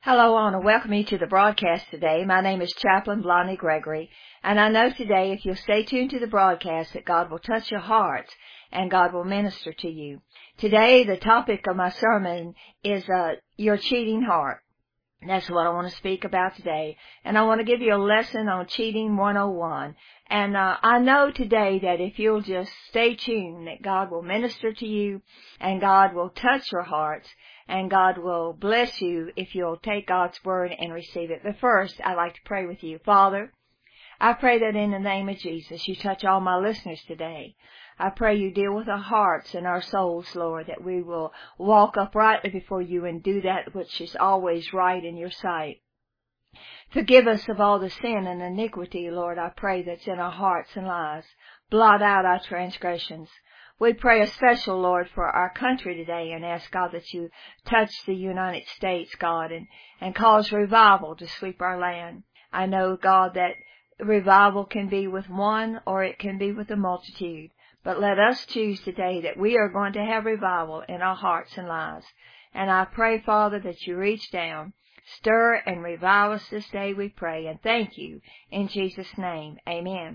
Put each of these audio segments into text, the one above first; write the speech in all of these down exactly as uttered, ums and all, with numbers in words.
Hello, I want to welcome you to the broadcast today. My name is Chaplain Blondie Gregory, and I know today if you'll stay tuned to the broadcast that God will touch your hearts and God will minister to you. Today, the topic of my sermon is uh, your cheating heart. That's what I want to speak about today, and I want to give you a lesson on Cheating one oh one. And uh, I know today that if you'll just stay tuned, that God will minister to you, and God will touch your hearts, and God will bless you if you'll take God's word and receive it. But first, I'd like to pray with you. Father, I pray that in the name of Jesus, you touch all my listeners today. I pray you deal with our hearts and our souls, Lord, that we will walk uprightly before you and do that which is always right in your sight. Forgive us of all the sin and iniquity, Lord, I pray, that's in our hearts and lives. Blot out our transgressions. We pray a special, Lord, for our country today and ask, God, that you touch the United States, God, and, and cause revival to sweep our land. I know, God, that revival can be with one or it can be with a multitude. But let us choose today that we are going to have revival in our hearts and lives. And I pray, Father, that you reach down, stir and revive us this day, we pray, and thank you in Jesus' name. Amen.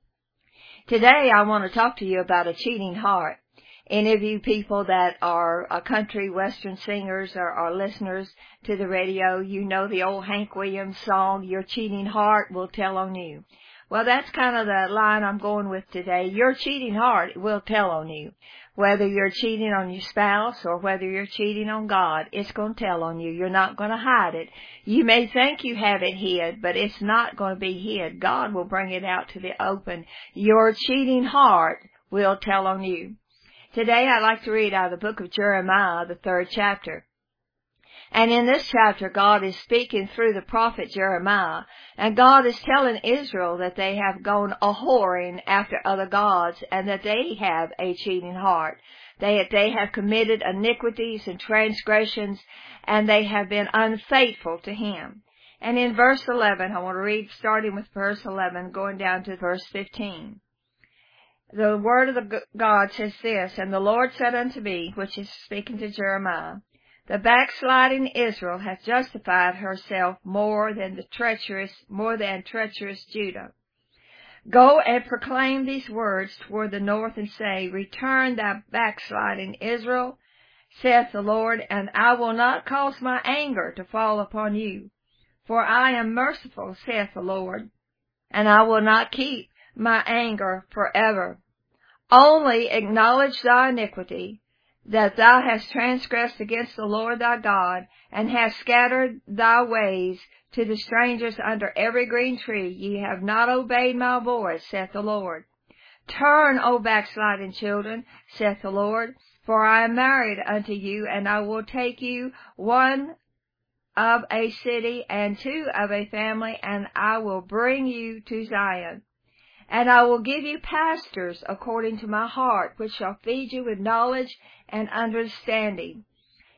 Today I want to talk to you about a cheating heart. Any of you people that are uh, country western singers or are listeners to the radio, you know the old Hank Williams song, Your Cheating Heart Will Tell on You. Well, that's kind of the line I'm going with today. Your cheating heart will tell on you. Whether you're cheating on your spouse or whether you're cheating on God, it's going to tell on you. You're not going to hide it. You may think you have it hid, but it's not going to be hid. God will bring it out to the open. Your cheating heart will tell on you. Today I'd like to read out of the book of Jeremiah, the third chapter. And in this chapter, God is speaking through the prophet Jeremiah, and God is telling Israel that they have gone a-whoring after other gods, and that they have a cheating heart. They, they have committed iniquities and transgressions, and they have been unfaithful to Him. And in verse eleven, I want to read starting with verse eleven, going down to verse fifteen. The word of the God says this, And the Lord said unto me, which is speaking to Jeremiah, The backsliding Israel hath justified herself more than the treacherous, more than treacherous Judah. Go and proclaim these words toward the north and say, Return thou backsliding Israel, saith the Lord, and I will not cause my anger to fall upon you. For I am merciful, saith the Lord, and I will not keep my anger forever. Only acknowledge thy iniquity, that thou hast transgressed against the Lord thy God, and hast scattered thy ways to the strangers under every green tree. Ye have not obeyed my voice, saith the Lord. Turn, O backsliding children, saith the Lord, for I am married unto you, and I will take you one of a city and two of a family, and I will bring you to Zion. And I will give you pastors according to my heart, which shall feed you with knowledge and understanding.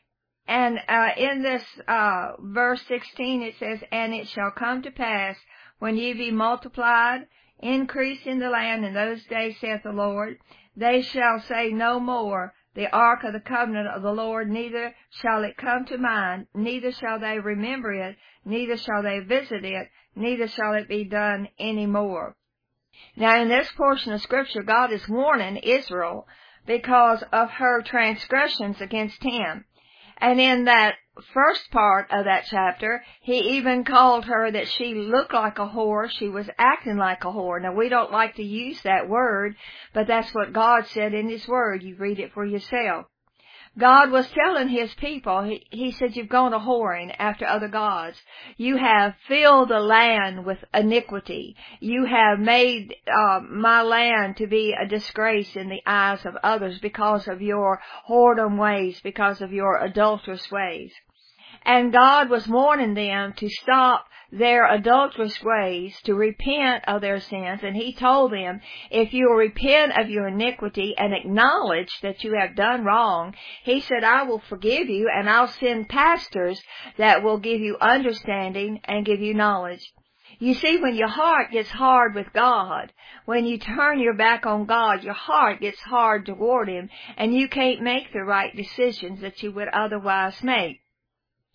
And uh, in this uh, verse sixteen it says, And it shall come to pass, when ye be multiplied, increase in the land in those days, saith the Lord, they shall say no more, The ark of the covenant of the Lord, neither shall it come to mind, neither shall they remember it, neither shall they visit it, neither shall it be done any more. Now, in this portion of Scripture, God is warning Israel because of her transgressions against Him. And in that first part of that chapter, He even called her that she looked like a whore. She was acting like a whore. Now, we don't like to use that word, but that's what God said in His Word. You read it for yourself. God was telling His people, He, he said, you've gone a-whoring after other gods. You have filled the land with iniquity. You have made uh, my land to be a disgrace in the eyes of others because of your whoredom ways, because of your adulterous ways. And God was warning them to stop their adulterous ways, to repent of their sins. And He told them, if you will repent of your iniquity and acknowledge that you have done wrong, He said, I will forgive you, and I'll send pastors that will give you understanding and give you knowledge. You see, when your heart gets hard with God, when you turn your back on God, your heart gets hard toward Him, and you can't make the right decisions that you would otherwise make.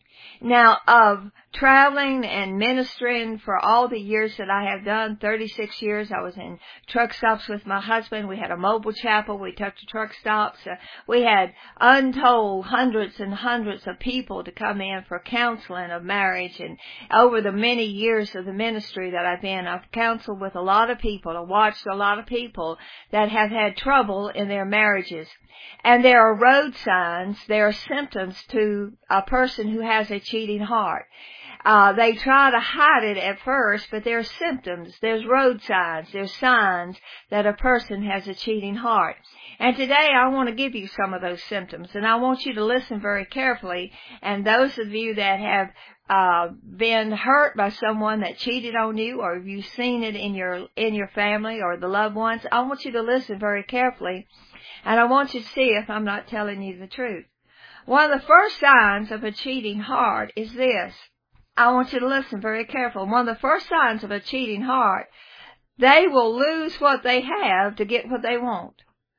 Now, of traveling and ministering for all the years that I have done, thirty-six years, I was in truck stops with my husband. We had a mobile chapel. We took to truck stops. Uh, we had untold hundreds and hundreds of people to come in for counseling of marriage. And over the many years of the ministry that I've been, I've counseled with a lot of people. I've watched a lot of people that have had trouble in their marriages. And there are road signs, there are symptoms to a person who has a cheating heart. Uh, they try to hide it at first, but there are symptoms, there's road signs, there's signs that a person has a cheating heart. And today I want to give you some of those symptoms, and I want you to listen very carefully. And those of you that have uh been hurt by someone that cheated on you, or if you've seen it in your in your family or the loved ones, I want you to listen very carefully. And I want you to see if I'm not telling you the truth. One of the first signs of a cheating heart is this. I want you to listen very carefully. One of the first signs of a cheating heart, they will lose what they have to get what they want.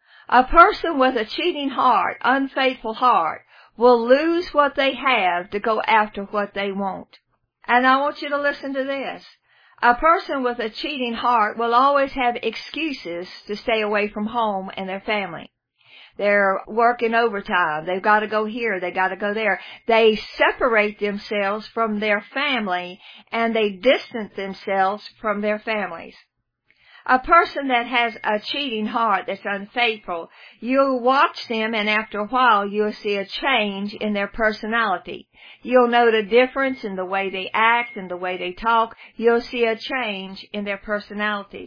A person with a cheating heart, unfaithful heart, will lose what they have to go after what they want. And I want you to listen to this. A person with a cheating heart will always have excuses to stay away from home and their family. They're working overtime. They've got to go here. They've got to go there. They separate themselves from their family, and they distance themselves from their families. A person that has a cheating heart, that's unfaithful, you'll watch them, and after a while you'll see a change in their personality. You'll note a difference in the way they act and the way they talk. You'll see a change in their personalities.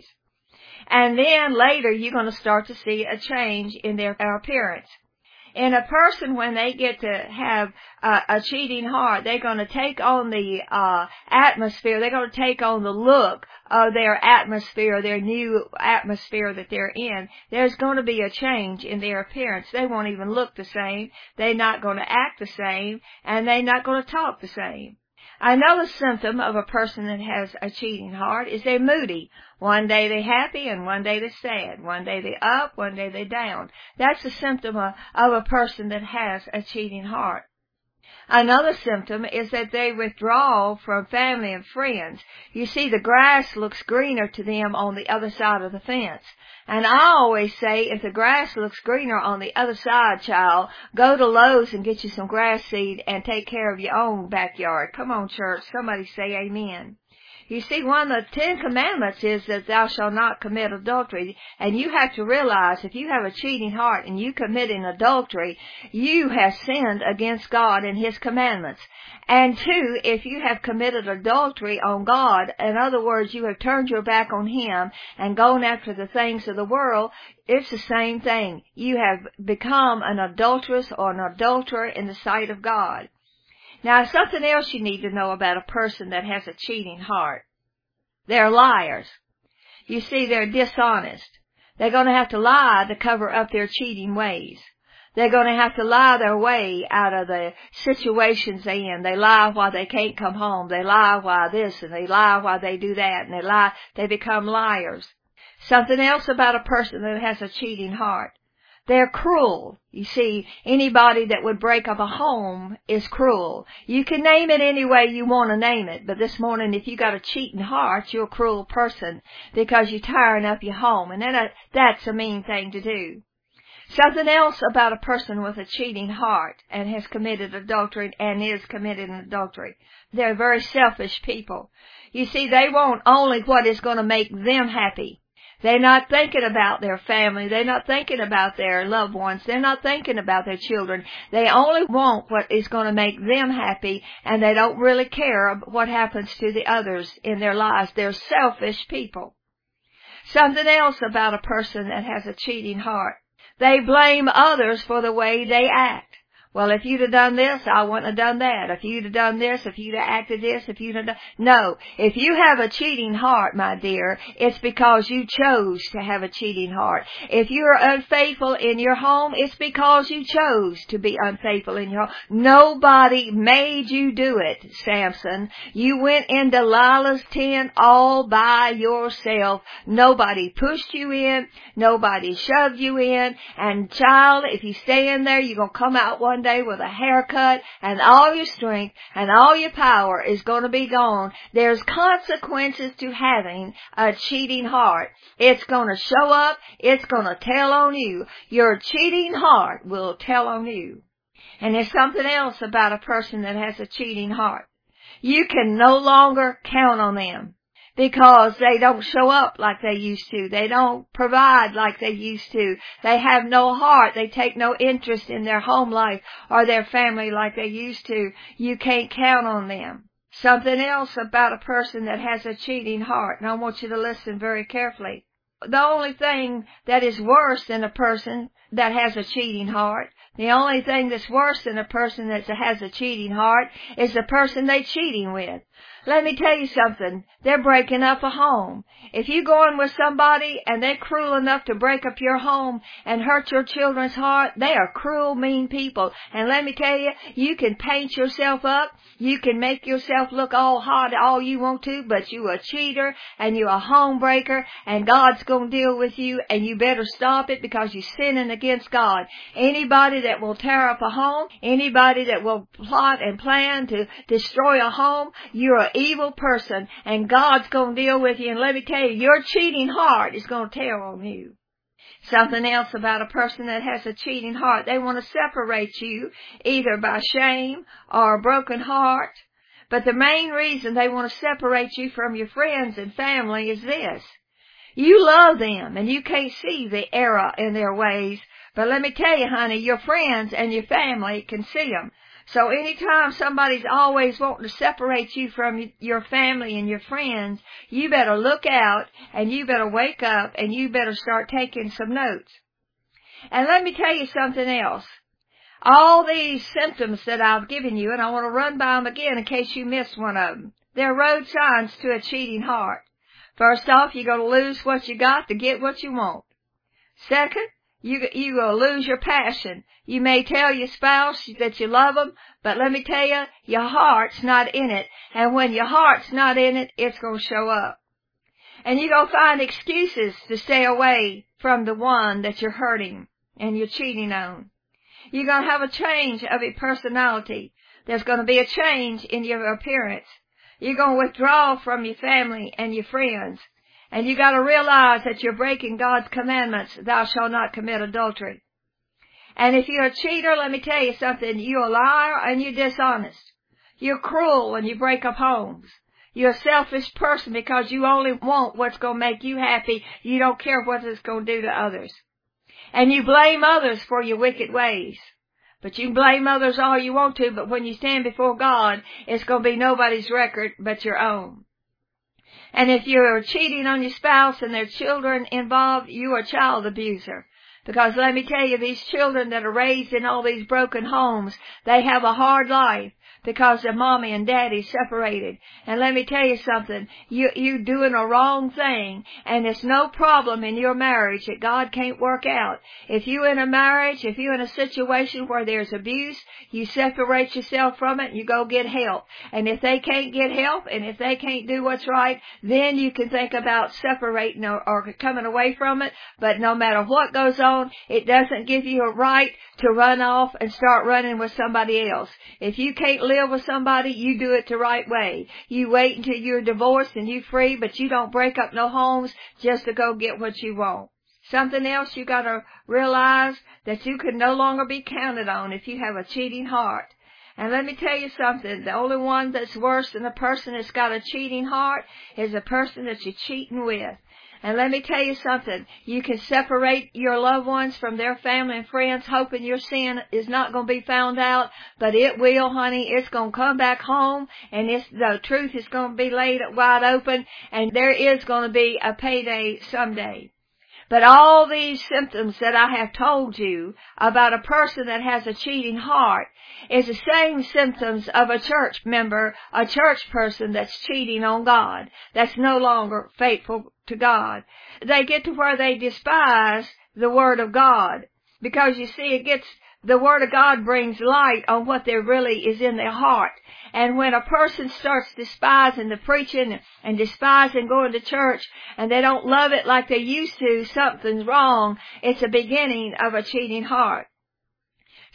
And then later you're going to start to see a change in their appearance. In a person, when they get to have uh, a cheating heart, they're going to take on the uh atmosphere. They're going to take on the look of their atmosphere, their new atmosphere that they're in. There's going to be a change in their appearance. They won't even look the same. They're not going to act the same, and they're not going to talk the same. Another symptom of a person that has a cheating heart is they're moody. One day they're happy and one day they're sad. One day they're up, one day they're down. That's a symptom of, of a person that has a cheating heart. Another symptom is that they withdraw from family and friends. You see, the grass looks greener to them on the other side of the fence. And I always say, if the grass looks greener on the other side, child, go to Lowe's and get you some grass seed and take care of your own backyard. Come on, church. Somebody say amen. You see, one of the Ten Commandments is that thou shalt not commit adultery. And you have to realize, if you have a cheating heart and you commit an adultery, you have sinned against God and His commandments. And two, if you have committed adultery on God, in other words, you have turned your back on Him and gone after the things of the world, it's the same thing. You have become an adulteress or an adulterer in the sight of God. Now, something else you need to know about a person that has a cheating heart. They're liars. You see, they're dishonest. They're going to have to lie to cover up their cheating ways. They're going to have to lie their way out of the situations they're in. They lie why they can't come home. They lie why this, and they lie why they do that, and they lie. They become liars. Something else about a person that has a cheating heart. They're cruel. You see, anybody that would break up a home is cruel. You can name it any way you want to name it, but this morning, if you got a cheating heart, you're a cruel person because you're tearing up your home, and that, that's a mean thing to do. Something else about a person with a cheating heart and has committed adultery and is committing adultery. They're very selfish people. You see, they want only what is going to make them happy. They're not thinking about their family. They're not thinking about their loved ones. They're not thinking about their children. They only want what is going to make them happy, and they don't really care what happens to the others in their lives. They're selfish people. Something else about a person that has a cheating heart. They blame others for the way they act. Well, if you'd have done this, I wouldn't have done that. If you'd have done this, if you'd have acted this, if you'd have done... No. If you have a cheating heart, my dear, it's because you chose to have a cheating heart. If you're unfaithful in your home, it's because you chose to be unfaithful in your home. Nobody made you do it, Samson. You went in Delilah's tent all by yourself. Nobody pushed you in. Nobody shoved you in. And child, if you stay in there, you're going to come out one day day with a haircut, and all your strength and all your power is going to be gone. There's consequences to having a cheating heart. It's going to show up. It's going to tell on you. Your cheating heart will tell on you. And there's something else about a person that has a cheating heart. You can no longer count on them, because they don't show up like they used to. They don't provide like they used to. They have no heart. They take no interest in their home life or their family like they used to. You can't count on them. Something else about a person that has a cheating heart, and I want you to listen very carefully. The only thing that is worse than a person that has a cheating heart, the only thing that's worse than a person that has a cheating heart is the person they're cheating with. Let me tell you something. They're breaking up a home. If you go in with somebody and they're cruel enough to break up your home and hurt your children's heart, they are cruel, mean people. And let me tell you, you can paint yourself up. You can make yourself look all hot all you want to, but you're a cheater and you're a home breaker, and God's going to deal with you, and you better stop it because you're sinning against God. Anybody that will tear up a home, anybody that will plot and plan to destroy a home, you're an evil person, and God's going to deal with you. And let me tell you, your cheating heart is going to tell on you. Something else about a person that has a cheating heart, they want to separate you either by shame or a broken heart. But the main reason they want to separate you from your friends and family is this. You love them and you can't see the error in their ways. But let me tell you, honey, your friends and your family can see them. So anytime somebody's always wanting to separate you from your family and your friends, you better look out and you better wake up and you better start taking some notes. And let me tell you something else. All these symptoms that I've given you, and I want to run by them again in case you missed one of them, they're road signs to a cheating heart. First off, you're going to lose what you got to get what you want. Second, You, you will lose your passion. You may tell your spouse that you love them, but let me tell you, your heart's not in it. And when your heart's not in it, it's going to show up. And you're going to find excuses to stay away from the one that you're hurting and you're cheating on. You're going to have a change of your personality. There's going to be a change in your appearance. You're going to withdraw from your family and your friends. And you got to realize that you're breaking God's commandments. Thou shalt not commit adultery. And if you're a cheater, let me tell you something. You're a liar and you're dishonest. You're cruel and you break up homes. You're a selfish person because you only want what's going to make you happy. You don't care what it's going to do to others. And you blame others for your wicked ways. But you can blame others all you want to, but when you stand before God, it's going to be nobody's record but your own. And if you're cheating on your spouse and there are children involved, you're a child abuser. Because let me tell you, these children that are raised in all these broken homes, they have a hard life because their mommy and daddy separated. And let me tell you something, you, you're doing a wrong thing, and there's no problem in your marriage that God can't work out. If you're in a marriage, if you're in a situation where there's abuse, you separate yourself from it and you go get help. And if they can't get help, and if they can't do what's right, then you can think about separating or, or coming away from it. But no matter what goes on, it doesn't give you a right to run off and start running with somebody else. If you can't live with somebody, you do it the right way. You wait until you're divorced and you're free, but you don't break up no homes just to go get what you want. Something else you got to realize, that you can no longer be counted on if you have a cheating heart. And let me tell you something, the only one that's worse than a person that's got a cheating heart is a person that you're cheating with. And let me tell you something, you can separate your loved ones from their family and friends hoping your sin is not going to be found out, but it will, honey. It's going to come back home, and it's, the truth is going to be laid wide open, and there is going to be a payday someday. But all these symptoms that I have told you about a person that has a cheating heart is the same symptoms of a church member, a church person that's cheating on God, that's no longer faithful to God. They get to where they despise the Word of God, because you see, it gets, the Word of God brings light on what there really is in their heart. And when a person starts despising the preaching and despising going to church, and they don't love it like they used to, something's wrong. It's a beginning of a cheating heart.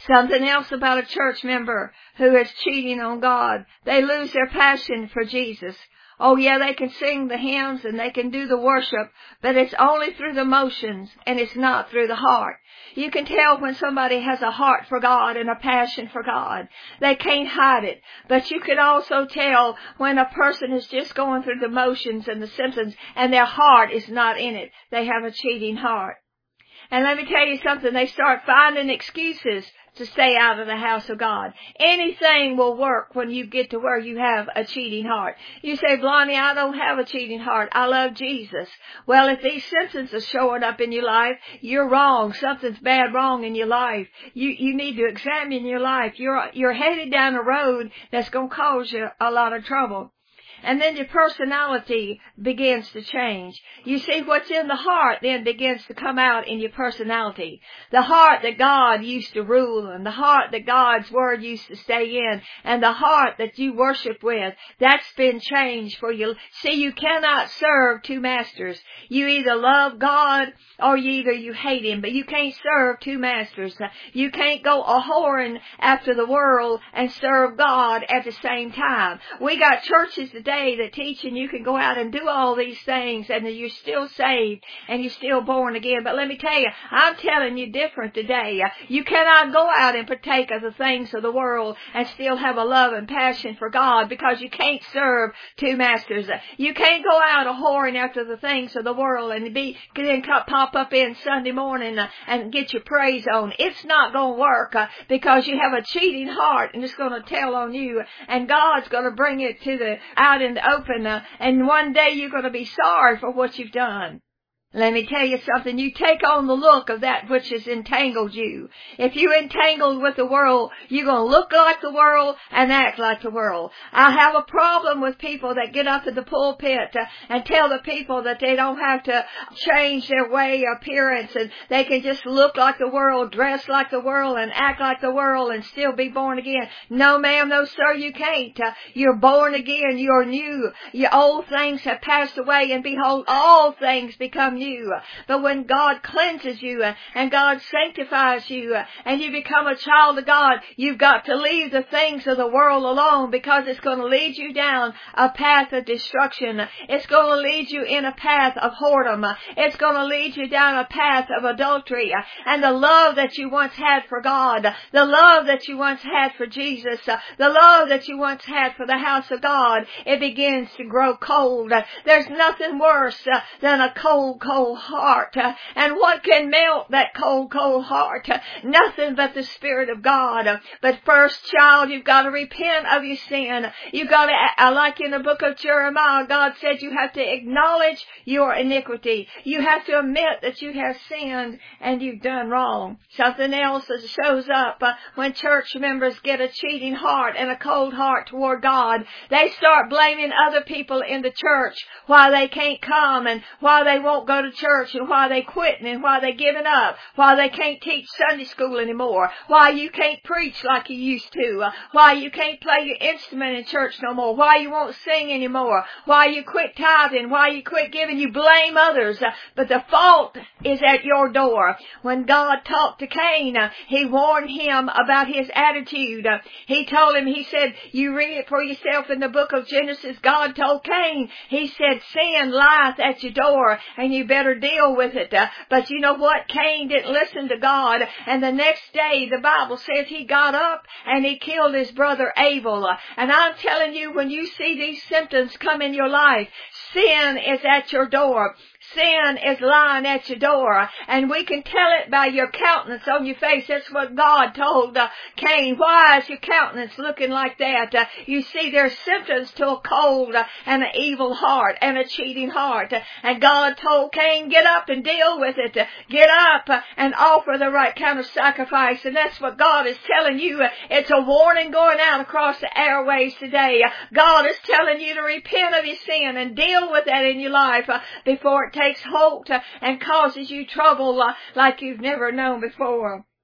Something else about a church member who is cheating on God. They lose their passion for Jesus. Oh yeah, they can sing the hymns and they can do the worship, but it's only through the motions and it's not through the heart. You can tell when somebody has a heart for God and a passion for God. They can't hide it. But you can also tell when a person is just going through the motions and the symptoms and their heart is not in it. They have a cheating heart. And let me tell you something, they start finding excuses to stay out of the house of God. Anything will work when you get to where you have a cheating heart. You say, Blondie, I don't have a cheating heart. I love Jesus. Well, if these symptoms are showing up in your life, you're wrong. Something's bad wrong in your life. You, you need to examine your life. You're, you're headed down a road that's going to cause you a lot of trouble. And then your personality begins to change. You see, what's in the heart then begins to come out in your personality. The heart that God used to rule, and the heart that God's Word used to stay in, and the heart that you worship with, that's been changed for you. See, you cannot serve two masters. You either love God or you either you hate Him, but you can't serve two masters. You can't go a whoring after the world and serve God at the same time. We got churches today that teaching you can go out and do all these things and you're still saved and you're still born again. But let me tell you, I'm telling you different today. You cannot go out and partake of the things of the world and still have a love and passion for God, because you can't serve two masters. You can't go out a whoring after the things of the world and be then pop up in Sunday morning and get your praise on. It's not going to work because you have a cheating heart, and it's going to tell on you, and God's going to bring it to the out in the open, uh, and one day you're going to be sorry for what you've done. Let me tell you something. You take on the look of that which has entangled you. If you're entangled with the world, you're going to look like the world and act like the world. I have a problem with people that get up in the pulpit uh, and tell the people that they don't have to change their way or appearance, and they can just look like the world, dress like the world, and act like the world and still be born again. No, ma'am, no, sir, you can't. Uh, you're born again. You're new. Your old things have passed away, and behold, all things become new. You. But when God cleanses you and God sanctifies you and you become a child of God, you've got to leave the things of the world alone, because it's going to lead you down a path of destruction. It's going to lead you in a path of whoredom. It's going to lead you down a path of adultery. And the love that you once had for God, the love that you once had for Jesus, the love that you once had for the house of God, it begins to grow cold. There's nothing worse than a cold, cold cold heart. Uh, and what can melt that cold, cold heart? Uh, nothing but the Spirit of God. Uh, but first, child, you've got to repent of your sin. You've got to, uh, like in the book of Jeremiah, God said you have to acknowledge your iniquity. You have to admit that you have sinned and you've done wrong. Something else that shows up uh, when church members get a cheating heart and a cold heart toward God. They start blaming other people in the church why they can't come and why they won't go to church and why they quitting and why they giving up, why they can't teach Sunday school anymore, why you can't preach like you used to, uh, why you can't play your instrument in church no more, why you won't sing anymore, why you quit tithing, why you quit giving. You blame others, uh, but the fault is at your door. When God talked to Cain, uh, he warned him about his attitude. Uh, he told him, he said, you read it for yourself in the book of Genesis. God told Cain, he said, sin lieth at your door and you better deal with it. Uh, but you know what? Cain didn't listen to God, and the next day the Bible says he got up and he killed his brother Abel. Uh, and I'm telling you, when you see these symptoms come in your life, sin is at your door. Sin is lying at your door, and we can tell it by your countenance on your face. That's what God told uh, Cain. Why is your countenance looking like that? Uh, you see, there's symptoms to a cold uh, and an evil heart and a cheating heart. Uh, and God told Cain, get up and deal with it. Uh, get up uh, and offer the right kind of sacrifice. And that's what God is telling you. Uh, it's a warning going out across the airways today. Uh, God is telling you to repent of your sin and deal with that in your life uh, before it takes hold uh, and causes you trouble uh, like you've never known before.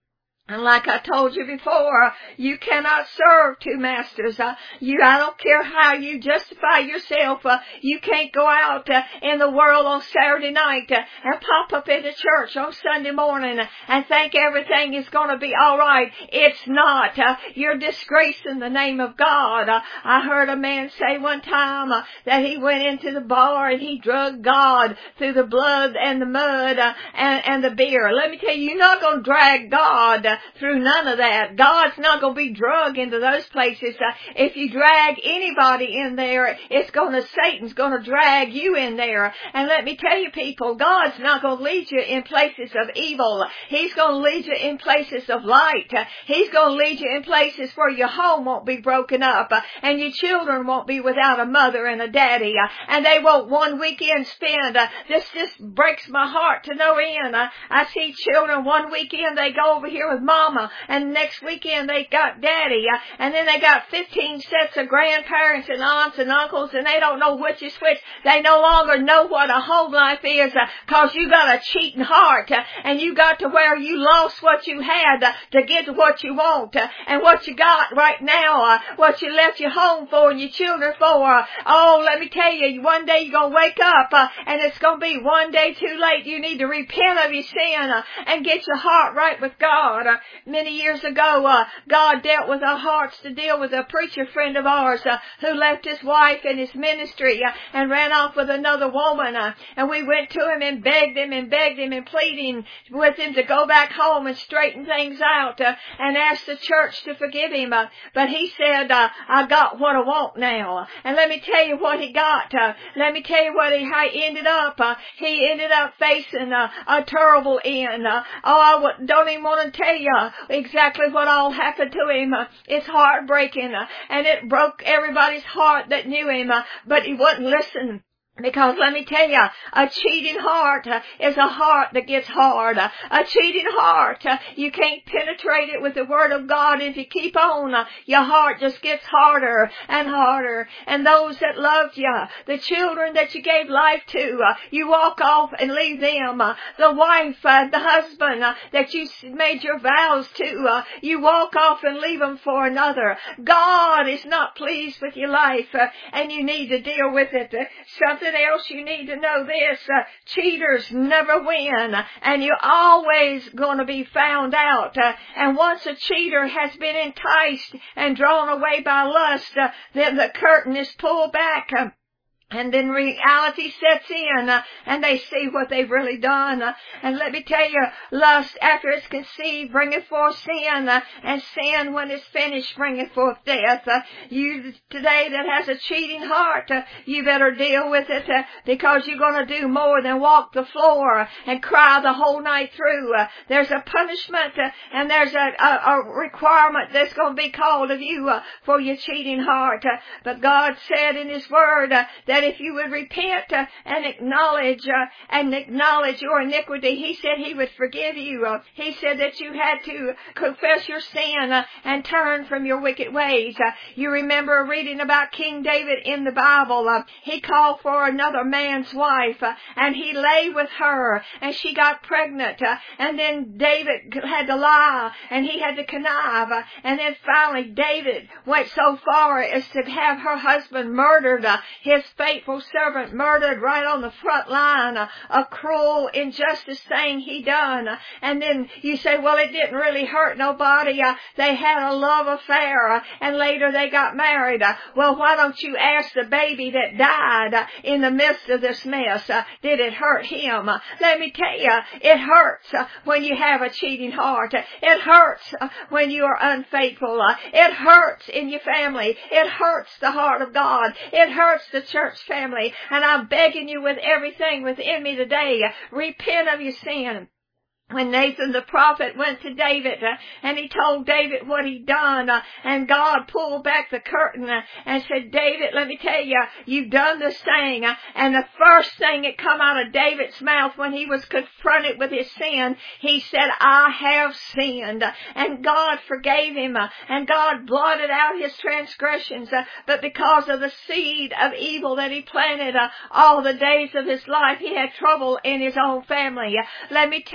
And like I told you before, you cannot serve two masters. Uh, you, I don't care how you justify yourself. Uh, you can't go out uh, in the world on Saturday night uh, and pop up into church on Sunday morning and think everything is going to be all right. It's not. Uh, you're disgracing the name of God. Uh, I heard a man say one time uh, that he went into the bar and he drugged God through the blood and the mud uh, and, and the beer. Let me tell you, you're not going to drag God uh, through none of that. God's not going to be drugged into those places. Uh, if you drag anybody in there, it's going to, Satan's going to drag you in there. And let me tell you people, God's not going to lead you in places of evil. He's going to lead you in places of light. Uh, he's going to lead you in places where your home won't be broken up uh, and your children won't be without a mother and a daddy uh, and they won't one weekend spend. Uh, this just breaks my heart to no end. Uh, I see children one weekend they go over here with mama, and next weekend they got daddy, uh, and then they got fifteen sets of grandparents and aunts and uncles, and they don't know which is which. They no longer know what a home life is, uh, cause you got a cheating heart, uh, and you got to where you lost what you had uh, to get to what you want, uh, and what you got right now, uh, what you left your home for and your children for. Uh, oh, let me tell you, one day you're gonna wake up, uh, and it's gonna be one day too late. You need to repent of your sin uh, and get your heart right with God. Uh, many years ago, uh, God dealt with our hearts to deal with a preacher friend of ours uh, who left his wife and his ministry uh, and ran off with another woman. Uh, and we went to him and begged him and begged him and pleading with him to go back home and straighten things out uh, and ask the church to forgive him. Uh, but he said, uh, I got what I want now. And let me tell you what he got. Uh, let me tell you what he, how he ended up. Uh, he ended up facing uh, a terrible end. Uh, oh, I w- don't even want to tell you exactly what all happened to him. Uh, it's heartbreaking, uh, and it broke everybody's heart that knew him, uh, but he wouldn't listen. Because let me tell you, a cheating heart uh, is a heart that gets hard. Uh, a cheating heart, uh, you can't penetrate it with the Word of God. If you keep on, uh, your heart just gets harder and harder. And those that loved you, the children that you gave life to, uh, you walk off and leave them. Uh, the wife, uh, the husband uh, that you made your vows to, uh, you walk off and leave them for another. God is not pleased with your life, uh, and you need to deal with it. Uh, something else you need to know this, uh, cheaters never win, and you're always going to be found out. Uh, and once a cheater has been enticed and drawn away by lust, uh, then the curtain is pulled back. Uh, And then reality sets in, uh, and they see what they've really done. Uh, and let me tell you, lust, after it's conceived, bringeth forth sin, uh, and sin, when it's finished, bringeth forth death. Uh, you today that has a cheating heart, uh, you better deal with it, uh, because you're going to do more than walk the floor and cry the whole night through. Uh, there's a punishment, uh, and there's a, a, a requirement that's going to be called of you uh, for your cheating heart. Uh, but God said in His Word uh, that That if you would repent uh, and acknowledge uh, and acknowledge your iniquity, He said He would forgive you. Uh, he said that you had to confess your sin uh, and turn from your wicked ways. Uh, you remember reading about King David in the Bible. Uh, he called for another man's wife, uh, and he lay with her, and she got pregnant. Uh, and then David had to lie, and he had to connive. Uh, and then finally David went so far as to have her husband murdered, uh, his faithful servant murdered right on the front line, a, a cruel injustice thing he done. And then you say, well, it didn't really hurt nobody. Uh, they had a love affair, uh, and later they got married. Uh, well, why don't you ask the baby that died uh, in the midst of this mess? Uh, did it hurt him? Uh, let me tell you, it hurts uh, when you have a cheating heart. It hurts uh, when you are unfaithful. Uh, it hurts in your family. It hurts the heart of God. It hurts the church family, and I'm begging you with everything within me today, repent of your sin. When Nathan the prophet went to David uh, and he told David what he'd done, uh, and God pulled back the curtain uh, and said, David, let me tell you, you've done this thing. Uh, and the first thing that come out of David's mouth when he was confronted with his sin, he said, I have sinned. Uh, and God forgave him, uh, and God blotted out his transgressions. Uh, but because of the seed of evil that he planted uh, all the days of his life, he had trouble in his own family. Uh, let me tell you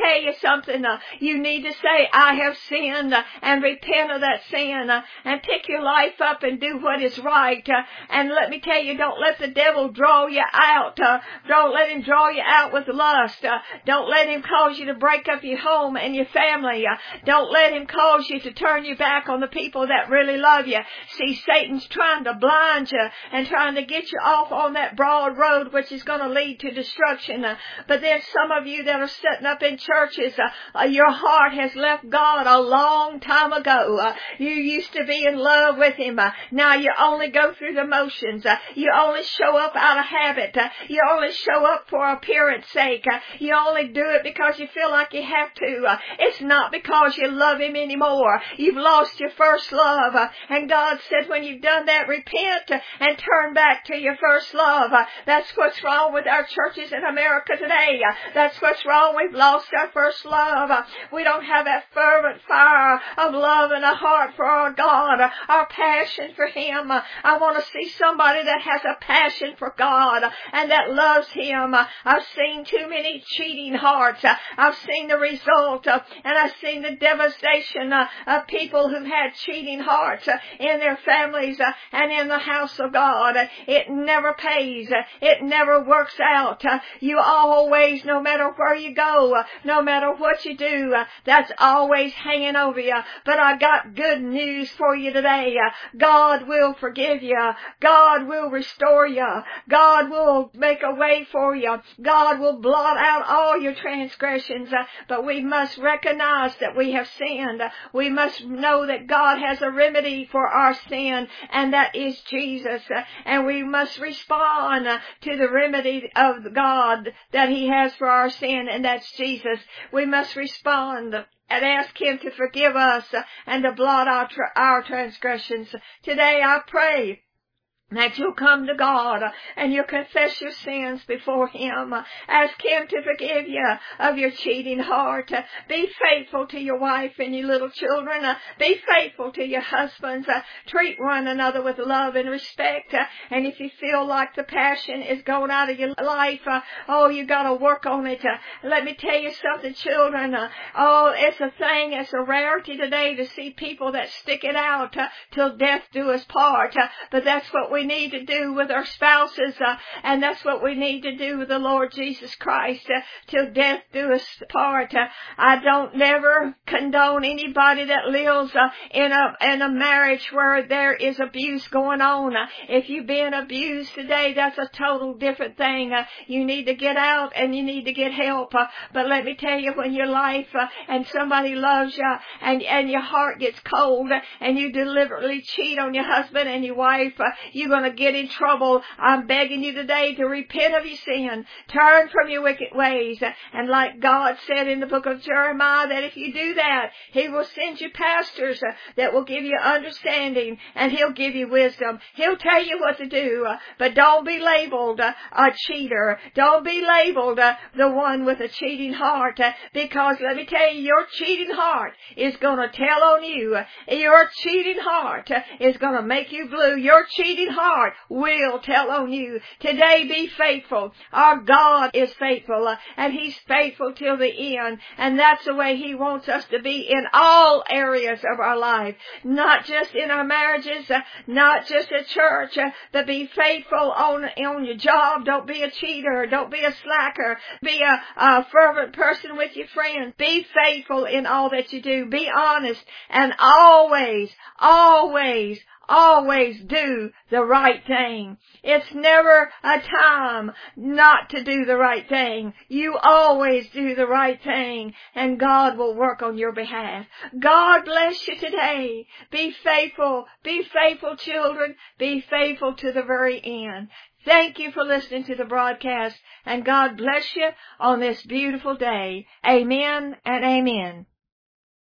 something. Uh, you need to say, I have sinned, uh, and repent of that sin, uh, and pick your life up and do what is right. Uh, and let me tell you, don't let the devil draw you out. Uh, don't let him draw you out with lust. Uh, don't let him cause you to break up your home and your family. Uh, don't let him cause you to turn your back on the people that really love you. See, Satan's trying to blind you and trying to get you off on that broad road which is going to lead to destruction. Uh, but there's some of you that are sitting up in churches. Uh, uh, your heart has left God a long time ago. Uh, you used to be in love with him. Uh, now you only go through the motions. Uh, you only show up out of habit. Uh, you only show up for appearance sake. Uh, you only do it because you feel like you have to. Uh, it's not because you love him anymore. You've lost your first love. Uh, and God said when you've done that, repent uh, and turn back to your first love. Uh, that's what's wrong with our churches in America today. Uh, that's what's wrong. We've lost our first love. Uh, we don't have that fervent fire of love in our heart for our God, uh, our passion for him. Uh, I want to see somebody that has a passion for God uh, and that loves him. Uh, I've seen too many cheating hearts. Uh, I've seen the result, uh, and I've seen the devastation uh, of people who've had cheating hearts uh, in their families uh, and in the house of God. Uh, it never pays. Uh, it never works out. Uh, you always, no matter where you go, uh, no matter what you do, uh, that's always hanging over you. But I got good news for you today. Uh, God will forgive you. God will restore you. God will make a way for you. God will blot out all your transgressions. Uh, but we must recognize that we have sinned. Uh, we must know that God has a remedy for our sin, and that is Jesus. Uh, and we must respond uh, to the remedy of God that he has for our sin, and that's Jesus. We must respond and ask him to forgive us uh, and to blot out tra- our transgressions. Today I pray that you'll come to God uh, and you'll confess your sins before him. Uh, ask him to forgive you of your cheating heart. Uh, be faithful to your wife and your little children. Uh, be faithful to your husbands. Uh, treat one another with love and respect. Uh, and if you feel like the passion is going out of your life, uh, oh, you got to work on it. Uh, let me tell you something, children. Uh, oh, it's a thing. It's a rarity today to see people that stick it out uh, till death do us part. Uh, but that's what we need to do with our spouses, uh, and that's what we need to do with the Lord Jesus Christ, uh, till death do us part. Uh, I don't never condone anybody that lives uh, in a in a marriage where there is abuse going on. Uh, if you've been abused today, that's a total different thing. Uh, you need to get out and you need to get help. Uh, but let me tell you, when your life uh, and somebody loves you and and your heart gets cold uh, and you deliberately cheat on your husband and your wife, uh, you going to get in trouble. I'm begging you today to repent of your sin. Turn from your wicked ways. And like God said in the book of Jeremiah, that if you do that, he will send you pastors that will give you understanding, and he'll give you wisdom. He'll tell you what to do. But don't be labeled a cheater. Don't be labeled the one with a cheating heart, because let me tell you, your cheating heart is going to tell on you. Your cheating heart is going to make you blue. Your cheating heart heart will tell on you. Today be faithful. Our God is faithful, uh, and he's faithful till the end. And that's the way he wants us to be in all areas of our life. Not just in our marriages, uh, not just at church, uh, but be faithful on, on your job. Don't be a cheater. Don't be a slacker. Be a, a fervent person with your friends. Be faithful in all that you do. Be honest, and always, always, always do the right thing. It's never a time not to do the right thing. You always do the right thing, and God will work on your behalf. God bless you today. Be faithful. Be faithful, children. Be faithful to the very end. Thank you for listening to the broadcast, and God bless you on this beautiful day. Amen and amen.